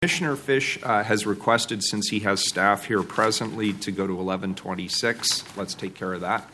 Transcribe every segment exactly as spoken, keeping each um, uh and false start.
Commissioner Fish uh, has requested, since he has staff here presently, to go to eleven twenty-six. Let's take care of that.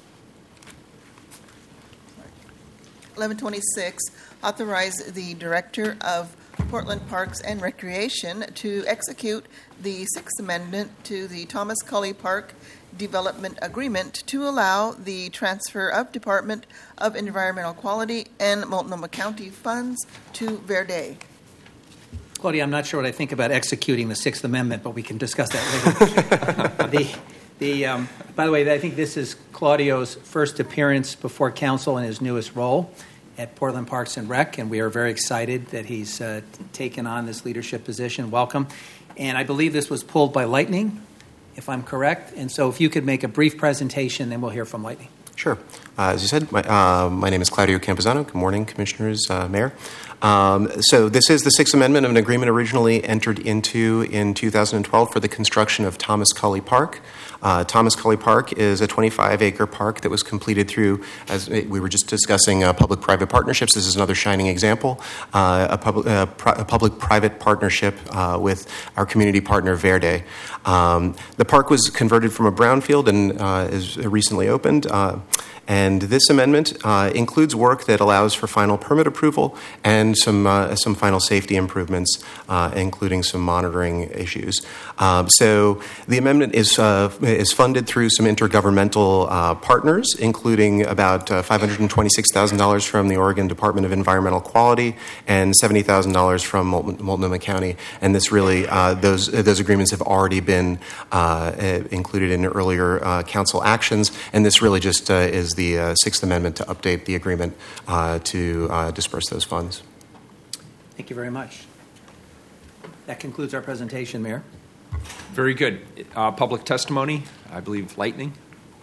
eleven twenty-six, authorize the Director of Portland Parks and Recreation to execute the Sixth Amendment to the Thomas Cully Park Development Agreement to allow the transfer of Department of Environmental Quality and Multnomah County funds to Verde. Claudia, I'm not sure what I think about executing the Sixth Amendment, but we can discuss that later. the, the, um, by the way, I think this is Claudio's first appearance before council in his newest role at Portland Parks and Rec, and we are very excited that he's uh, taken on this leadership position. Welcome. And I believe this was pulled by Lightning, if I'm correct. And so if you could make a brief presentation, then we'll hear from Lightning. Sure. Uh, as you said, my, uh, my name is Claudio Campuzano. Good morning, Commissioners, uh, Mayor. Um, so this is the Sixth Amendment of an agreement originally entered into in two thousand twelve for the construction of Thomas Cully Park. Uh, Thomas Cully Park is a twenty-five acre park that was completed through, as we were just discussing, uh, public-private partnerships. This is another shining example, uh, a, pub- uh, pri- a public-private partnership uh, with our community partner, Verde. Um, the park was converted from a brownfield and uh, is recently opened. Uh, And this amendment uh, includes work that allows for final permit approval and some uh, some final safety improvements, uh, including some monitoring issues. Um, so the amendment is uh, is funded through some intergovernmental uh, partners, including about uh, five hundred twenty-six thousand dollars from the Oregon Department of Environmental Quality and seventy thousand dollars from Multnomah County. And this really uh, those those agreements have already been uh, included in earlier uh, council actions, and this really just uh, is the uh, Sixth Amendment to update the agreement uh, to uh, disperse those funds. Thank you very much. That concludes our presentation, Mayor. Very good. Uh, public testimony, I believe Lightning.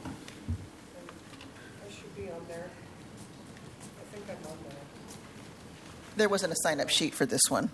I should be on there. I think I'm on there. There wasn't a sign-up sheet for this one.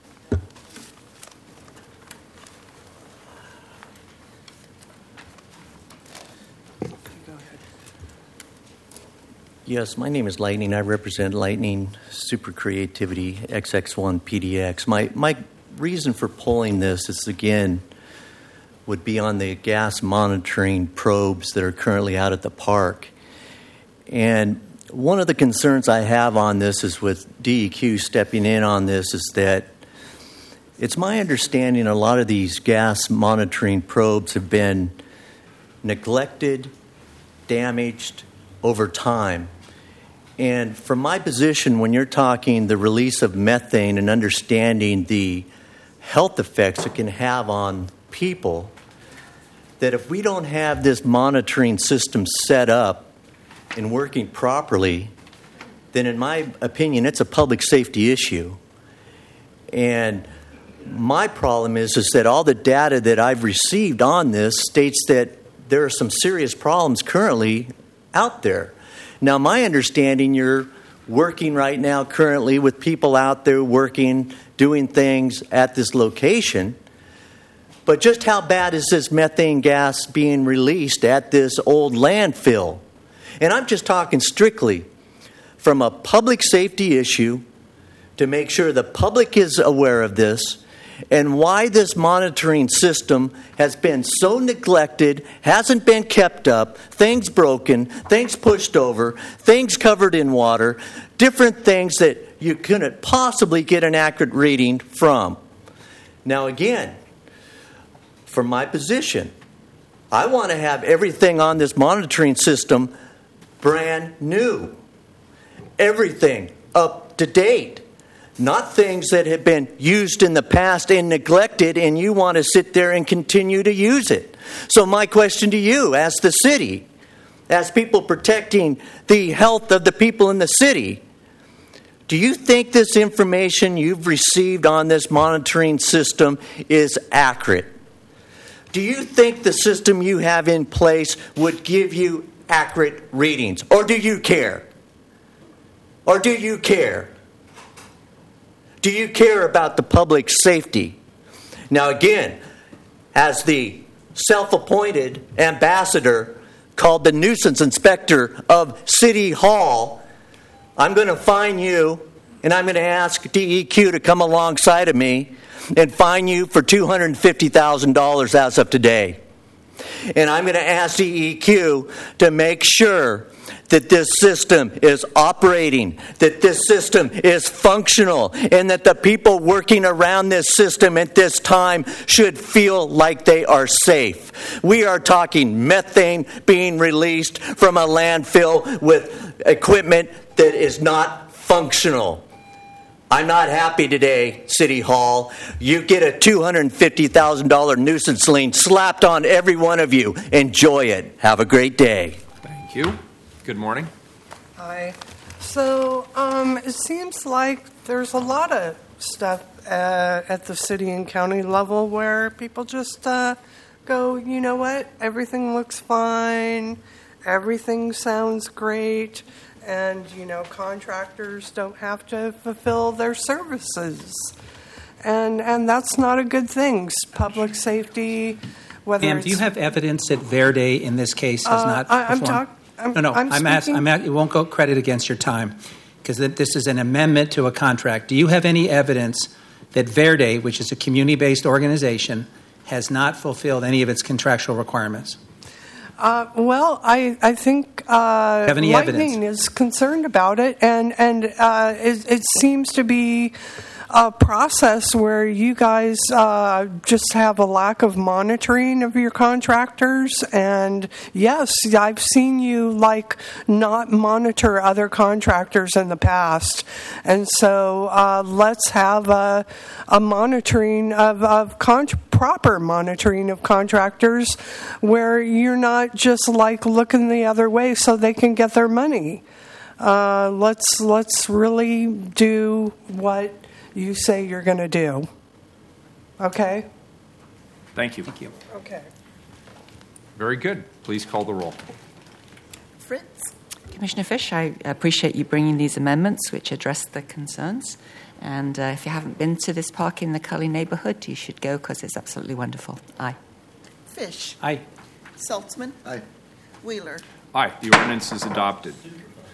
Yes, my name is Lightning. I represent Lightning Super Creativity X X one P D X. My my reason for pulling this is, again, would be on the gas monitoring probes that are currently out at the park. And one of the concerns I have on this is with D E Q stepping in on this is that it's my understanding a lot of these gas monitoring probes have been neglected, damaged over time. And from my position, when you're talking the release of methane and understanding the health effects it can have on people, that if we don't have this monitoring system set up and working properly, then in my opinion, it's a public safety issue. And my problem is, is that all the data that I've received on this states that there are some serious problems currently out there. Now, my understanding, you're working right now currently with people out there working, doing things at this location. But just how bad is this methane gas being released at this old landfill? And I'm just talking strictly from a public safety issue to make sure the public is aware of this, and why this monitoring system has been so neglected, hasn't been kept up, things broken, things pushed over, things covered in water, different things that you couldn't possibly get an accurate reading from. Now again, from my position, I want to have everything on this monitoring system brand new. Everything up to date. Not things that have been used in the past and neglected, and you want to sit there and continue to use it. So my question to you, as the city, as people protecting the health of the people in the city, do you think this information you've received on this monitoring system is accurate? Do you think the system you have in place would give you accurate readings? Or do you care? Or do you care? Do you care about the public safety? Now again, as the self-appointed ambassador called the nuisance inspector of City Hall, I'm going to fine you and I'm going to ask D E Q to come alongside of me and fine you for two hundred fifty thousand dollars as of today. And I'm going to ask D E Q to make sure that this system is operating, that this system is functional, and that the people working around this system at this time should feel like they are safe. We are talking methane being released from a landfill with equipment that is not functional. I'm not happy today, City Hall. You get a two hundred fifty thousand dollars nuisance lien slapped on every one of you. Enjoy it. Have a great day. Thank you. Good morning. Hi. So um, it seems like there's a lot of stuff uh, at the city and county level where people just uh, go, you know what, everything looks fine, everything sounds great, and, you know, contractors don't have to fulfill their services. And and that's not a good thing. Public safety, whether Ma'am, it's... do you have evidence that Verde in this case has Uh, not I- I'm performed? talk- I'm- no, no, I'm I'm, ask, speaking- I'm at, it won't go credit against your time because this is an amendment to a contract. Do you have any evidence that Verde, which is a community-based organization, has not fulfilled any of its contractual requirements? Uh, well, I, I think uh, Have any Lightning evidence? is concerned about it, and and uh, it, it seems to be a process where you guys uh, just have a lack of monitoring of your contractors. And yes, I've seen you like not monitor other contractors in the past, and so uh, let's have a, a monitoring of of con- proper monitoring of contractors, where you're not just like looking the other way so they can get their money. Uh, let's let's really do what you say you're going to do. Okay? Thank you. Thank you. Okay. Very good. Please call the roll. Fritz? Commissioner Fish, I appreciate you bringing these amendments which address the concerns. And uh, if you haven't been to this park in the Cully neighborhood, you should go because it's absolutely wonderful. Aye. Fish? Aye. Saltzman? Aye. Wheeler? Aye. The ordinance is adopted.